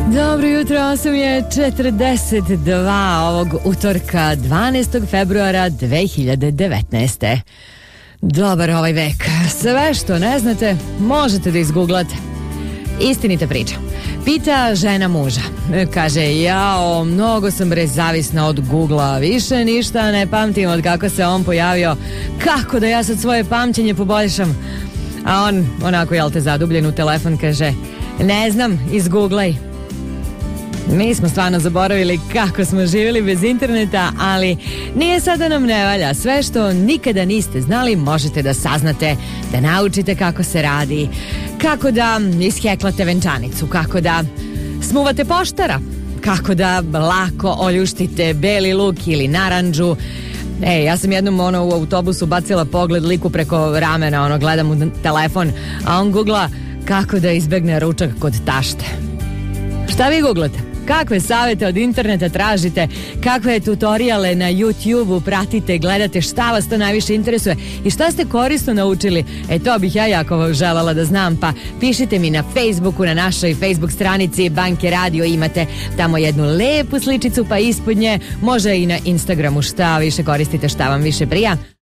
Dobro jutro, 8:42 ovog utorka 12. februara 2019. Dobar ovaj vek. Sve što ne znate možete da izguglate. Istinita priča. Pita žena muža. Kaže, jao, mnogo sam zavisna od Googla. Više ništa ne pamtim od kako se on pojavio. Kako da ja sad svoje pamćenje poboljšam? A on, onako, jel te, zadubljen u telefon, kaže, ne znam, izguglaj. Mi smo stvarno zaboravili kako smo živjeli bez interneta, ali nije sad da nam ne valja. Sve što nikada niste znali možete da saznate, da naučite kako se radi, kako da isheklate venčanicu, kako da smuvate poštara, kako da lako oljuštite beli luk ili narandžu. Ja sam jednom u autobusu bacila pogled liku preko ramena, gledam u telefon, a on googla kako da izbegne ručak kod tašte. Šta vi googlate? Kakve savjete od interneta tražite? Kakve tutoriale na YouTube-u pratite, gledate? Šta vas to najviše interesuje? I šta ste korisno naučili? To bih ja jako željela da znam, pa pišite mi na Facebooku, na našoj Facebook stranici Banke Radio, imate tamo jednu lepu sličicu, pa ispod nje, može i na Instagramu, šta više koristite, šta vam više prija.